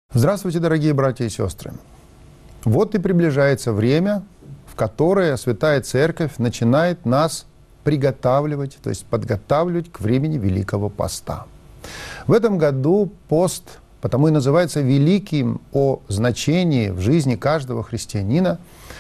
Здравствуйте, дорогие братья и сестры! Вот и приближается время, в которое Святая Церковь начинает нас приготавливать, то есть подготавливать к времени Великого Поста. В этом году пост потому и называется великим о значении в жизни каждого христианина,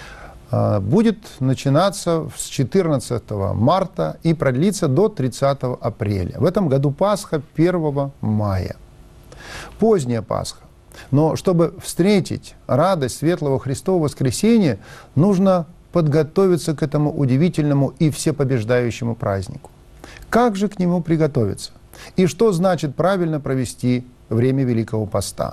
будет начинаться с 14 марта и продлиться до 30 апреля. В этом году Пасха 1 мая. Поздняя Пасха. Но чтобы встретить радость светлого Христового воскресения, нужно подготовиться к этому удивительному и всепобеждающему празднику. Как же к нему приготовиться? И что значит правильно провести время Великого Поста?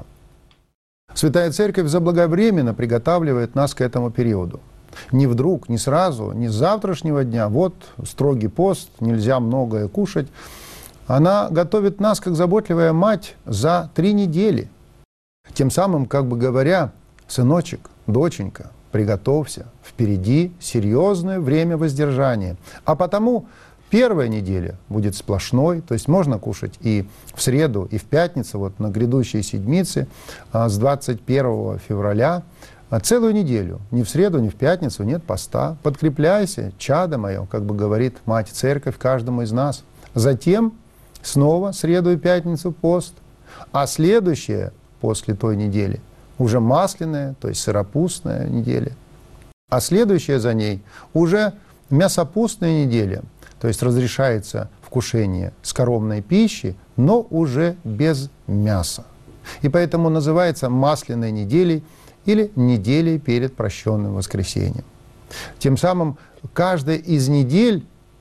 Святая Церковь заблаговременно приготавливает нас к этому периоду. Не вдруг, не сразу, не с завтрашнего дня, вот строгий пост, нельзя многое кушать. Она готовит нас, как заботливая мать, за 3 недели. Тем самым, как бы говоря, сыночек, доченька, приготовься, впереди серьезное время воздержания. А потому первая неделя будет сплошной, то есть можно кушать и в среду, и в пятницу, вот на грядущей седмице, с 21 февраля, целую неделю, ни в среду, ни в пятницу нет поста. Подкрепляйся, чадо мое, как бы говорит Мать Церковь каждому из нас. Затем снова среду и пятницу пост, а следующее после той недели уже масляная, то есть сыропустная неделя, а следующая за ней уже мясопустная неделя, то есть разрешается вкушение скоромной пищи, но уже без мяса. И поэтому называется масляной неделей или неделей перед прощенным воскресением. Тем самым каждая из недель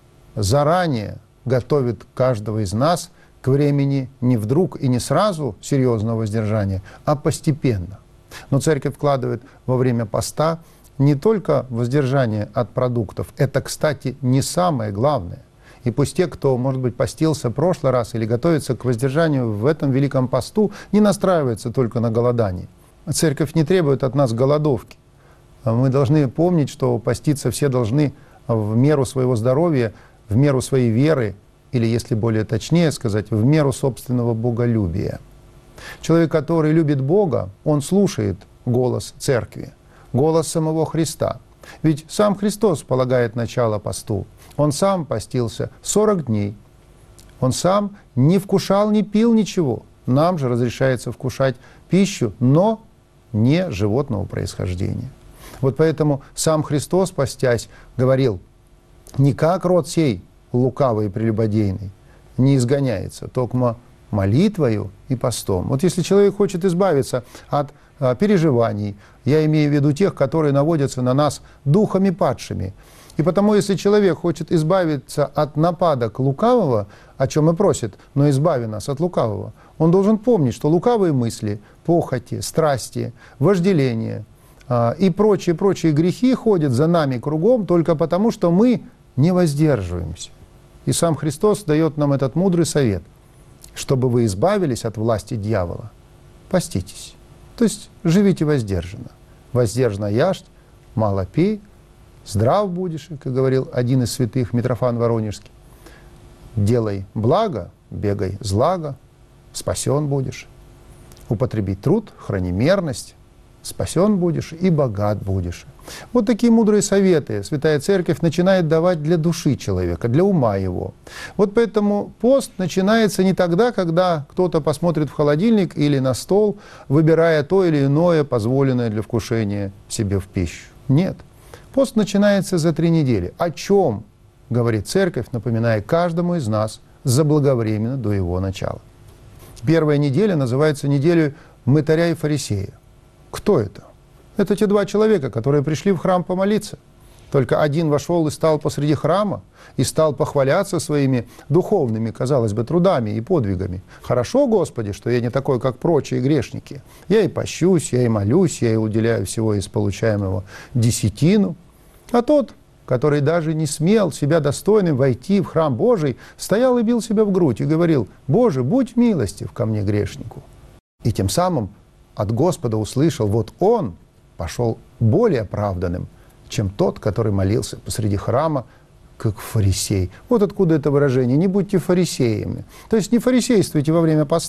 заранее готовит каждого из нас к времени не вдруг и не сразу серьезного воздержания, а постепенно. Но Церковь вкладывает во время поста не только воздержание от продуктов. Это, кстати, не самое главное. И пусть те, кто, может быть, постился в прошлый раз или готовится к воздержанию в этом Великом Посту, не настраиваются только на голодание. Церковь не требует от нас голодовки. Мы должны помнить, что поститься все должны в меру своего здоровья, в меру своей веры, или, если более точнее сказать, в меру собственного боголюбия. Человек, который любит Бога, он слушает голос Церкви, голос самого Христа. Ведь сам Христос полагает начало посту. Он сам постился 40 дней. Он сам не вкушал, не пил ничего. Нам же разрешается вкушать пищу, но не животного происхождения. Вот поэтому сам Христос, постясь, говорил: «Не как род сей, лукавый и прелюбодейный, не изгоняется, токмо молитвою и постом». Вот если человек хочет избавиться от переживаний, я имею в виду тех, которые наводятся на нас духами падшими, и потому, если человек хочет избавиться от нападок лукавого, о чем и просит, но избави нас от лукавого, он должен помнить, что лукавые мысли, похоти, страсти, вожделение и прочие грехи ходят за нами кругом только потому, что мы не воздерживаемся. И сам Христос дает нам этот мудрый совет: чтобы вы избавились от власти дьявола, поститесь. То есть живите воздержанно. Воздержанно яшь, мало пей, здрав будешь, как говорил один из святых, Митрофан Воронежский. Делай благо, бегай злаго, спасен будешь. Употреби труд, храни мерность, спасен будешь и богат будешь. Вот такие мудрые советы Святая Церковь начинает давать для души человека, для ума его. Вот поэтому пост начинается не тогда, когда кто-то посмотрит в холодильник или на стол, выбирая то или иное, позволенное для вкушения себе в пищу. Нет. Пост начинается за 3 недели. О чем говорит Церковь, напоминая каждому из нас заблаговременно до его начала. Первая неделя называется неделей мытаря и фарисея. Кто это? Это те 2 человека, которые пришли в храм помолиться. Только один вошел и стал посреди храма, и стал похваляться своими духовными, казалось бы, трудами и подвигами. «Хорошо, Господи, что я не такой, как прочие грешники. Я и пощусь, я и молюсь, я и уделяю всего из получаемого десятину». А тот, который даже не смел себя достойным войти в храм Божий, стоял и бил себя в грудь и говорил: «Боже, будь милостив ко мне, грешнику». И тем самым от Господа услышал: вот он пошел более оправданным, чем тот, который молился посреди храма, как фарисей. Вот откуда это выражение: не будьте фарисеями. То есть не фарисействуйте во время поста.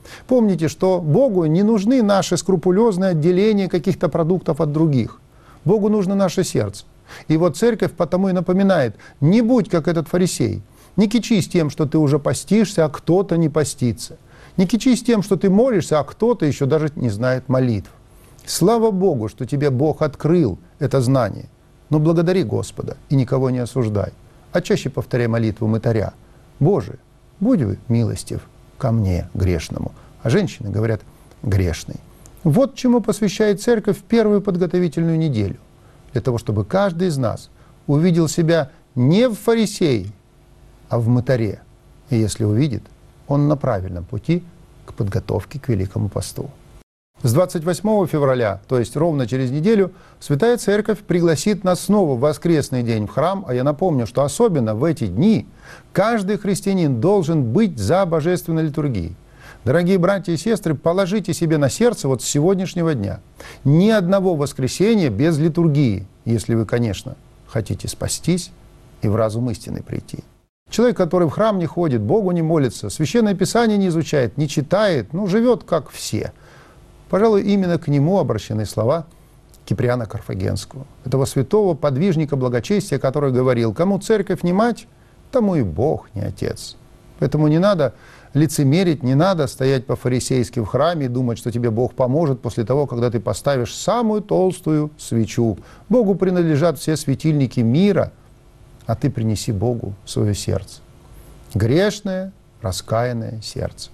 Помните, что Богу не нужны наши скрупулезные отделения каких-то продуктов от других. Богу нужно наше сердце. И вот церковь потому и напоминает: не будь как этот фарисей, не кичись тем, что ты уже постишься, а кто-то не постится. Не кичись тем, что ты молишься, а кто-то еще даже не знает молитв. Слава Богу, что тебе Бог открыл это знание. Но благодари Господа и никого не осуждай. А чаще повторяй молитву мытаря: «Боже, будь вы милостив ко мне, грешному». А женщины говорят: «грешный». Вот чему посвящает церковь первую подготовительную неделю. Для того, чтобы каждый из нас увидел себя не в фарисее, а в мытаре. И если увидит, он на правильном пути к подготовке к Великому посту. С 28 февраля, то есть ровно через неделю, Святая Церковь пригласит нас снова в воскресный день в храм. А я напомню, что особенно в эти дни каждый христианин должен быть за божественной литургией. Дорогие братья и сестры, положите себе на сердце вот с сегодняшнего дня: ни одного воскресенья без литургии, если вы, конечно, хотите спастись и в разум истины прийти. Человек, который в храм не ходит, Богу не молится, Священное Писание не изучает, не читает, живет как все. Пожалуй, именно к нему обращены слова Киприана Карфагенского, этого святого подвижника благочестия, который говорил: кому церковь не мать, тому и Бог не отец. Поэтому не надо лицемерить, не надо стоять по-фарисейски в храме и думать, что тебе Бог поможет после того, когда ты поставишь самую толстую свечу. Богу принадлежат все светильники мира, а ты принеси Богу свое сердце. Грешное, раскаянное сердце.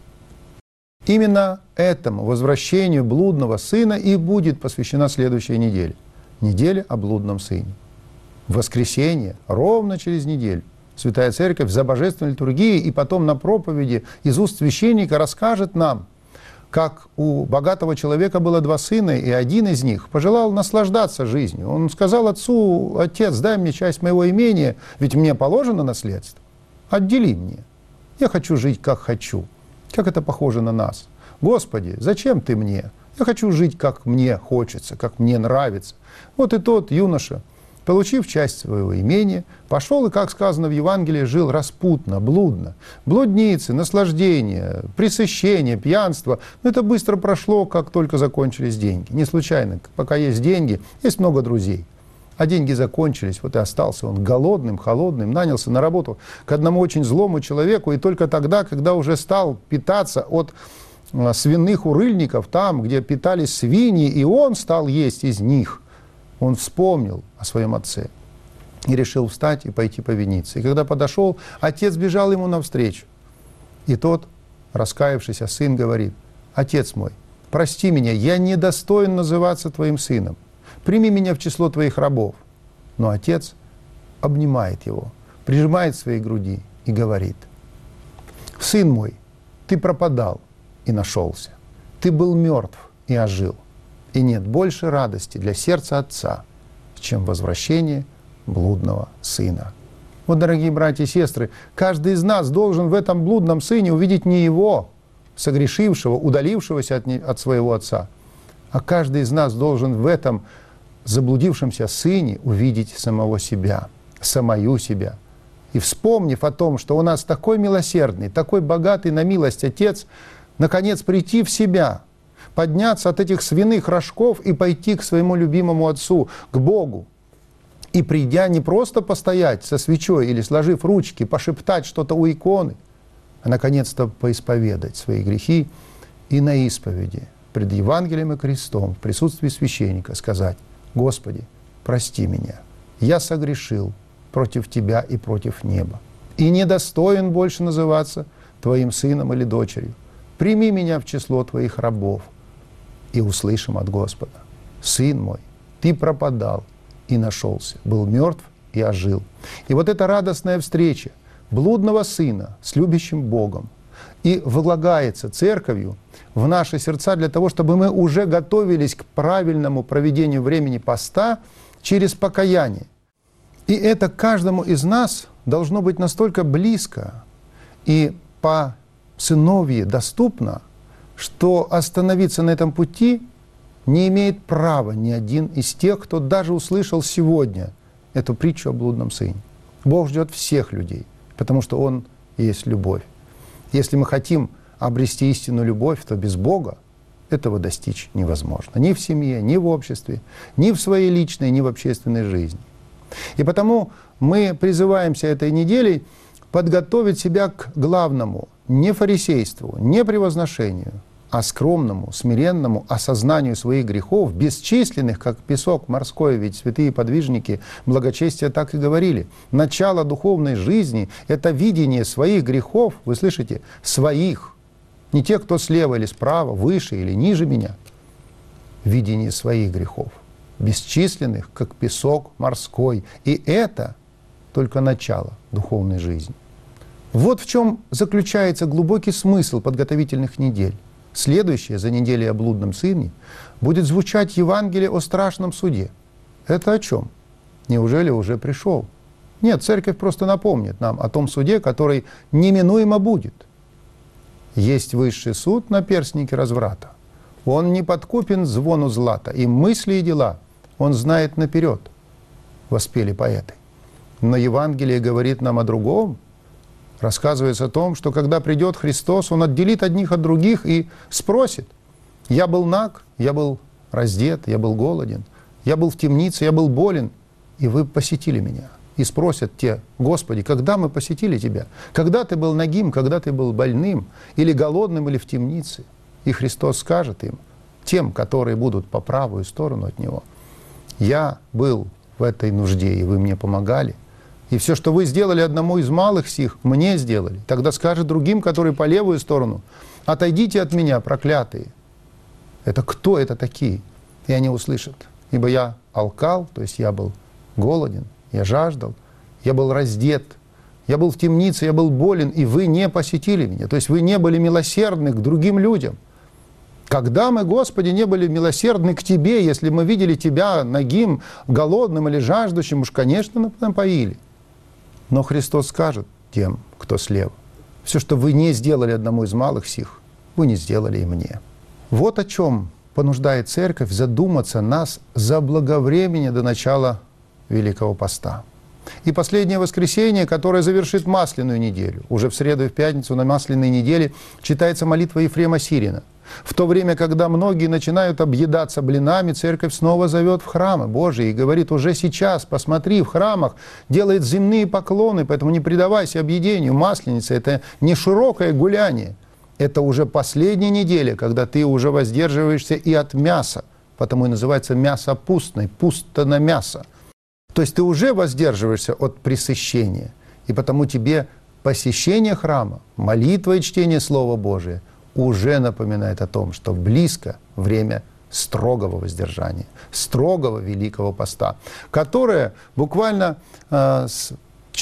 Именно этому возвращению блудного сына и будет посвящена следующая неделя. Неделя о блудном сыне. В воскресенье, ровно через неделю, Святая Церковь за божественной литургией и потом на проповеди из уст священника расскажет нам, как у богатого человека было два сына, и один из них пожелал наслаждаться жизнью. Он сказал отцу: «Отец, дай мне часть моего имения, ведь мне положено наследство. Отдели мне. Я хочу жить, как хочу». Как это похоже на нас. «Господи, зачем ты мне? Я хочу жить, как мне хочется, как мне нравится». Вот и тот юноша, получив часть своего имения, пошел и, как сказано в Евангелии, жил распутно, блудно. Блудницы, наслаждение, пресыщение, пьянство. Но это быстро прошло, как только закончились деньги. Не случайно, пока есть деньги, есть много друзей. А деньги закончились, вот и остался он голодным, холодным, нанялся на работу к одному очень злому человеку, и только тогда, когда уже стал питаться от свиных урыльников, там, где питались свиньи, и он стал есть из них, он вспомнил о своем отце и решил встать и пойти повиниться. И когда подошел, отец бежал ему навстречу. И тот, раскаявшийся сын, говорит: «Отец мой, прости меня, я недостоин называться твоим сыном. Прими меня в число твоих рабов». Но отец обнимает его, прижимает к своей груди и говорит: «Сын мой, ты пропадал и нашелся. Ты был мертв и ожил. И нет больше радости для сердца отца, чем возвращение блудного сына». Вот, дорогие братья и сестры, каждый из нас должен в этом блудном сыне увидеть не его, согрешившего, удалившегося от своего отца, а каждый из нас должен в этом заблудившемся сыне увидеть самого себя, самую себя. И вспомнив о том, что у нас такой милосердный, такой богатый на милость Отец, наконец прийти в себя, подняться от этих свиных рожков и пойти к своему любимому Отцу, к Богу. И придя, не просто постоять со свечой или сложив ручки, пошептать что-то у иконы, а наконец-то поисповедать свои грехи и на исповеди пред Евангелием и крестом в присутствии священника сказать: «Господи, прости меня, я согрешил против Тебя и против неба, и недостоин больше называться Твоим сыном или дочерью. Прими меня в число Твоих рабов». И услышим от Господа: «Сын мой, ты пропадал и нашелся, был мертв и ожил». И вот эта радостная встреча блудного сына с любящим Богом и влагается церковью в наши сердца для того, чтобы мы уже готовились к правильному проведению времени поста через покаяние. И это каждому из нас должно быть настолько близко и по-сыновье доступно, что остановиться на этом пути не имеет права ни один из тех, кто даже услышал сегодня эту притчу о блудном сыне. Бог ждет всех людей, потому что Он есть любовь. Если мы хотим обрести истинную любовь, то без Бога этого достичь невозможно. Ни в семье, ни в обществе, ни в своей личной, ни в общественной жизни. И потому мы призываемся этой неделей подготовить себя к главному, не фарисейству, не превозношению, а скромному, смиренному осознанию своих грехов, бесчисленных, как песок морской, ведь святые подвижники благочестия так и говорили. Начало духовной жизни — это видение своих грехов, вы слышите, своих, не те, кто слева или справа, выше или ниже меня. Видение своих грехов, бесчисленных, как песок морской. И это только начало духовной жизни. Вот в чем заключается глубокий смысл подготовительных недель. Следующее, за неделей о блудном сыне, будет звучать Евангелие о страшном суде. Это о чем? Неужели уже пришел? Нет, церковь просто напомнит нам о том суде, который неминуемо будет. Есть высший суд на перстнике разврата. Он не подкупен звону злата, и мысли и дела он знает наперед, воспели поэты. Но Евангелие говорит нам о другом. Рассказывается о том, что когда придет Христос, Он отделит одних от других и спросит: «Я был наг, я был раздет, я был голоден, я был в темнице, я был болен, и вы посетили меня». И спросят те: «Господи, когда мы посетили Тебя? Когда Ты был нагим, когда Ты был больным, или голодным, или в темнице?» И Христос скажет им, тем, которые будут по правую сторону от Него: «Я был в этой нужде, и вы мне помогали. И все, что вы сделали одному из малых сих, мне сделали». Тогда скажет другим, которые по левую сторону: «Отойдите от меня, проклятые». Это кто это такие? И они услышат: «Ибо я алкал», то есть я был голоден, я жаждал, я был раздет, я был в темнице, я был болен, и вы не посетили меня». То есть вы не были милосердны к другим людям. Когда мы, Господи, не были милосердны к Тебе, если мы видели Тебя нагим, голодным или жаждущим, уж, конечно, напоили. Но Христос скажет тем, кто слева: «Все, что вы не сделали одному из малых сих, вы не сделали и мне». Вот о чем понуждает Церковь задуматься нас заблаговременно до начала Великого Поста. И последнее воскресенье, которое завершит Масляную неделю. Уже в среду и в пятницу на Масляной неделе читается молитва Ефрема Сирина. В то время, когда многие начинают объедаться блинами, Церковь снова зовет в храмы Божии и говорит: уже сейчас, посмотри, в храмах делает земные поклоны, поэтому не предавайся объедению. Масленица — это не широкое гуляние, это уже последняя неделя, когда ты уже воздерживаешься и от мяса, потому и называется мясо пустной, пусто на мясо. То есть ты уже воздерживаешься от пресыщения, и потому тебе посещение храма, молитва и чтение Слова Божия уже напоминает о том, что близко время строгого воздержания, строгого Великого Поста, которое буквально с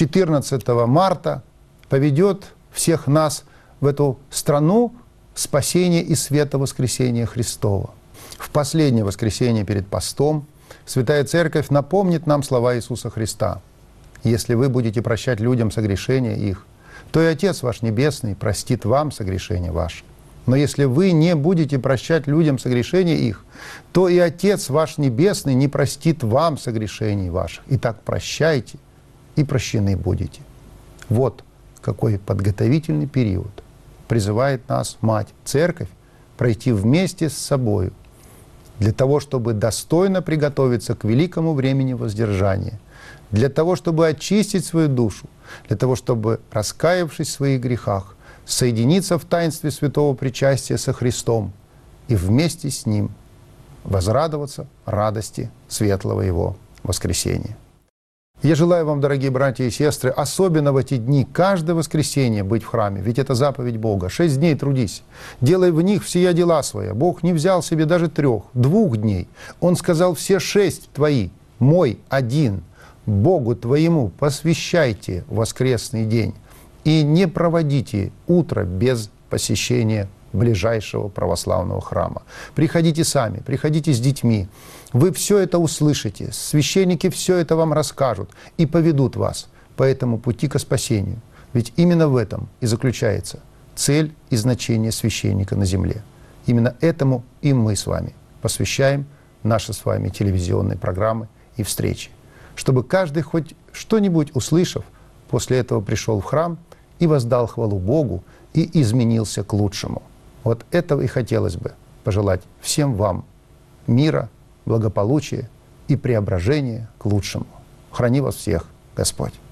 14 марта поведет всех нас в эту страну спасения и света воскресения Христова. В последнее воскресенье перед постом Святая Церковь напомнит нам слова Иисуса Христа: «Если вы будете прощать людям согрешения их, то и Отец ваш Небесный простит вам согрешения ваши. Но если вы не будете прощать людям согрешения их, то и Отец ваш Небесный не простит вам согрешений ваших. Итак, прощайте, и прощены будете». Вот какой подготовительный период призывает нас Мать Церковь пройти вместе с собою для того, чтобы достойно приготовиться к великому времени воздержания, для того, чтобы очистить свою душу, для того, чтобы, раскаявшись в своих грехах, соединиться в таинстве святого причастия со Христом и вместе с Ним возрадоваться радости светлого Его воскресения. Я желаю вам, дорогие братья и сестры, особенно в эти дни, каждое воскресенье быть в храме, ведь это заповедь Бога. 6 дней трудись, делай в них все дела свои. Бог не взял себе даже 3, 2 дней. Он сказал: все 6 твои, мой один. Богу твоему посвящайте воскресный день и не проводите утро без посещения ближайшего православного храма. Приходите сами, приходите с детьми. Вы все это услышите, священники все это вам расскажут и поведут вас по этому пути ко спасению. Ведь именно в этом и заключается цель и значение священника на земле. Именно этому и мы с вами посвящаем наши с вами телевизионные программы и встречи. Чтобы каждый, хоть что-нибудь услышав, после этого пришел в храм и воздал хвалу Богу, и изменился к лучшему. Вот этого и хотелось бы пожелать всем вам мира, благополучия и преображения к лучшему. Храни вас всех, Господь!